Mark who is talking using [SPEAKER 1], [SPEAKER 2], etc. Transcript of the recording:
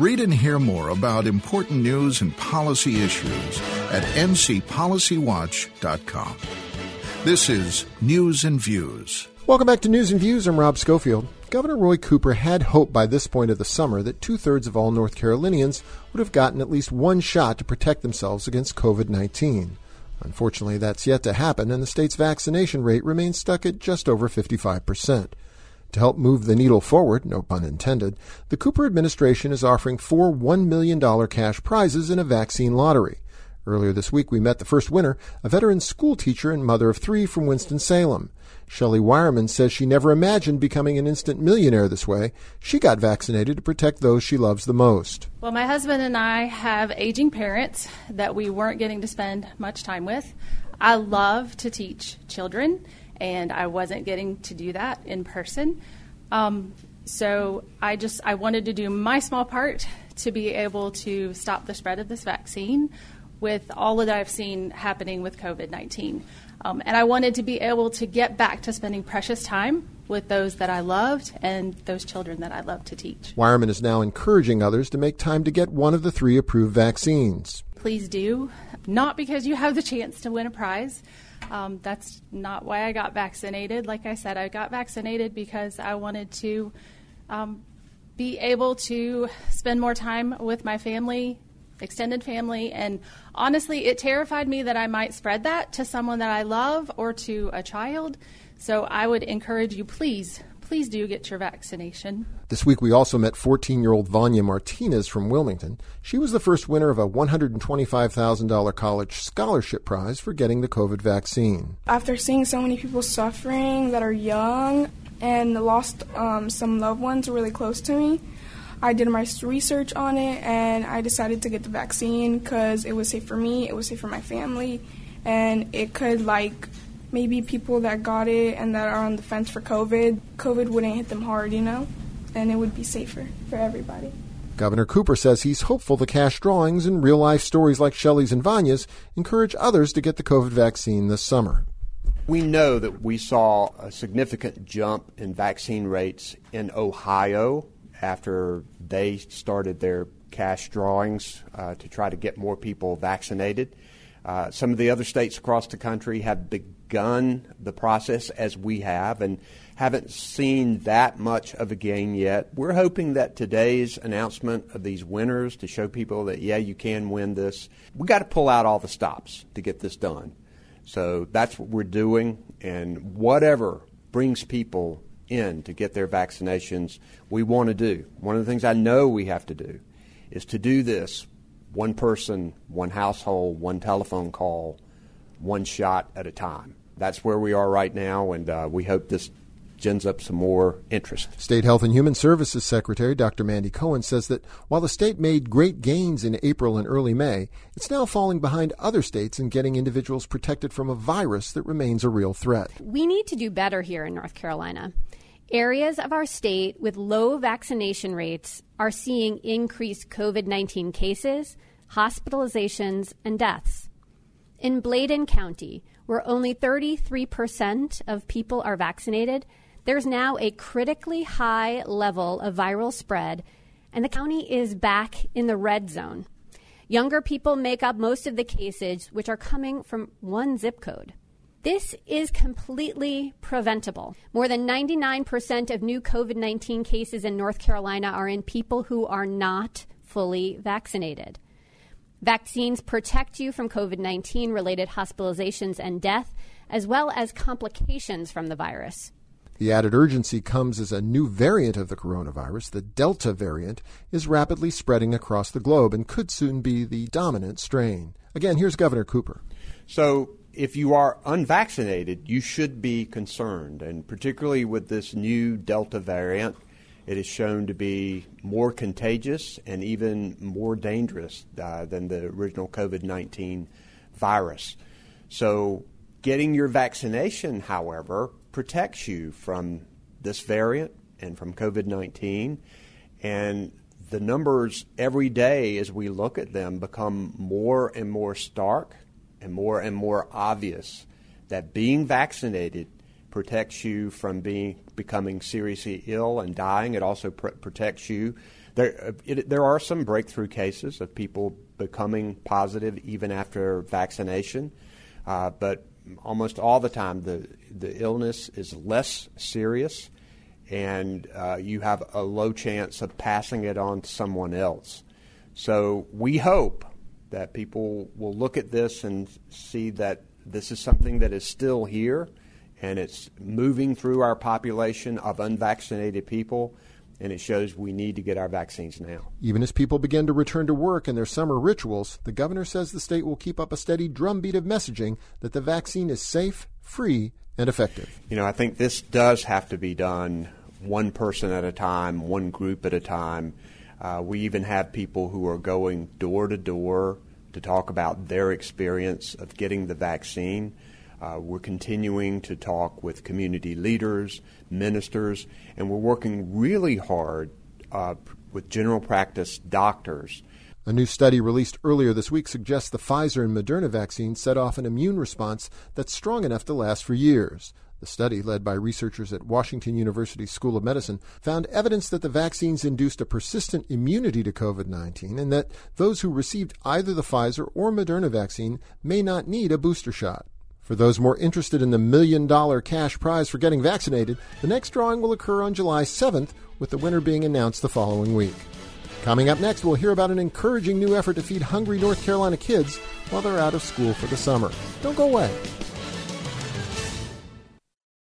[SPEAKER 1] Read and hear more about important news and policy issues at ncpolicywatch.com. This is News and Views.
[SPEAKER 2] Welcome back to News and Views. I'm Rob Schofield. Governor Roy Cooper had hoped by this point of the summer that 2/3 of all North Carolinians would have gotten at least one shot to protect themselves against COVID-19. Unfortunately, that's yet to happen, and the state's vaccination rate remains stuck at just over 55%. To help move the needle forward, no pun intended, the Cooper administration is offering 4 $1 million cash prizes in a vaccine lottery. Earlier this week, we met the first winner, a veteran school teacher and mother of 3 from Winston-Salem. Shelley Wireman says she never imagined becoming an instant millionaire this way. She got vaccinated to protect those she loves the most.
[SPEAKER 3] Well, my husband and I have aging parents that we weren't getting to spend much time with. I love to teach children, and I wasn't getting to do that in person. So I wanted to do my small part to be able to stop the spread of this vaccine with all that I've seen happening with COVID-19. And I wanted to be able to get back to spending precious time with those that I loved and those children that I love to teach.
[SPEAKER 2] Wireman is now encouraging others to make time to get one of the 3 approved vaccines.
[SPEAKER 3] Please do. Not because you have the chance to win a prize. That's not why I got vaccinated. Like I said, I got vaccinated because I wanted to be able to spend more time with my family, extended family, and honestly, it terrified me that I might spread that to someone that I love or to a child. So I would encourage you, please do get your vaccination.
[SPEAKER 2] This week we also met 14-year-old Vanya Martinez from Wilmington. She was the first winner of a $125,000 college scholarship prize for getting the COVID vaccine.
[SPEAKER 4] After seeing so many people suffering that are young and lost some loved ones really close to me, I did my research on it, and I decided to get the vaccine because it was safe for me, it was safe for my family, and it could, maybe people that got it and that are on the fence for COVID wouldn't hit them hard, and it would be safer for everybody.
[SPEAKER 2] Governor Cooper says he's hopeful the cash drawings and real-life stories like Shelley's and Vanya's encourage others to get the COVID vaccine this summer.
[SPEAKER 5] We know that we saw a significant jump in vaccine rates in Ohio after they started their cash drawings to try to get more people vaccinated. Some of the other states across the country have begun the process as we have and haven't seen that much of a gain yet. We're hoping that today's announcement of these winners to show people that, yeah, you can win this. We got to pull out all the stops to get this done. So that's what we're doing, and whatever brings people in to get their vaccinations, we want to do. One of the things I know we have to do is to do this one person, one household, one telephone call, one shot at a time. That's where we are right now, and we hope this gins up some more interest.
[SPEAKER 2] State Health and Human Services Secretary Dr. Mandy Cohen says that while the state made great gains in April and early May, it's now falling behind other states in getting individuals protected from a virus that remains a real threat.
[SPEAKER 6] We need to do better here in North Carolina. Areas of our state with low vaccination rates are seeing increased COVID-19 cases, hospitalizations, and deaths. In Bladen County, where only 33% of people are vaccinated, there's now a critically high level of viral spread, and the county is back in the red zone. Younger people make up most of the cases, which are coming from one zip code. This is completely preventable. More than 99% of new COVID-19 cases in North Carolina are in people who are not fully vaccinated. Vaccines protect you from COVID-19 related hospitalizations and death, as well as complications from the virus.
[SPEAKER 2] The added urgency comes as a new variant of the coronavirus, the Delta variant, is rapidly spreading across the globe and could soon be the dominant strain. Again, here's Governor Cooper.
[SPEAKER 5] So if you are unvaccinated, you should be concerned, and particularly with this new Delta variant, it is shown to be more contagious and even more dangerous than the original COVID-19 virus. So getting your vaccination, however, protects you from this variant and from COVID-19. And the numbers every day as we look at them become more and more stark and more obvious that being vaccinated protects you from becoming seriously ill and dying. It also protects you. There are some breakthrough cases of people becoming positive even after vaccination, but almost all the time the illness is less serious, and you have a low chance of passing it on to someone else. So we hope that people will look at this and see that this is something that is still here, and it's moving through our population of unvaccinated people, and it shows we need to get our vaccines now.
[SPEAKER 2] Even as people begin to return to work and their summer rituals, the governor says the state will keep up a steady drumbeat of messaging that the vaccine is safe, free, and effective.
[SPEAKER 5] I think this does have to be done one person at a time, one group at a time. We even have people who are going door to door to talk about their experience of getting the vaccine. We're continuing to talk with community leaders, ministers, and we're working really hard with general practice doctors.
[SPEAKER 2] A new study released earlier this week suggests the Pfizer and Moderna vaccines set off an immune response that's strong enough to last for years. The study, led by researchers at Washington University School of Medicine, found evidence that the vaccines induced a persistent immunity to COVID-19 and that those who received either the Pfizer or Moderna vaccine may not need a booster shot. For those more interested in the $1 million cash prize for getting vaccinated, the next drawing will occur on July 7th, with the winner being announced the following week. Coming up next, we'll hear about an encouraging new effort to feed hungry North Carolina kids while they're out of school for the summer. Don't go away.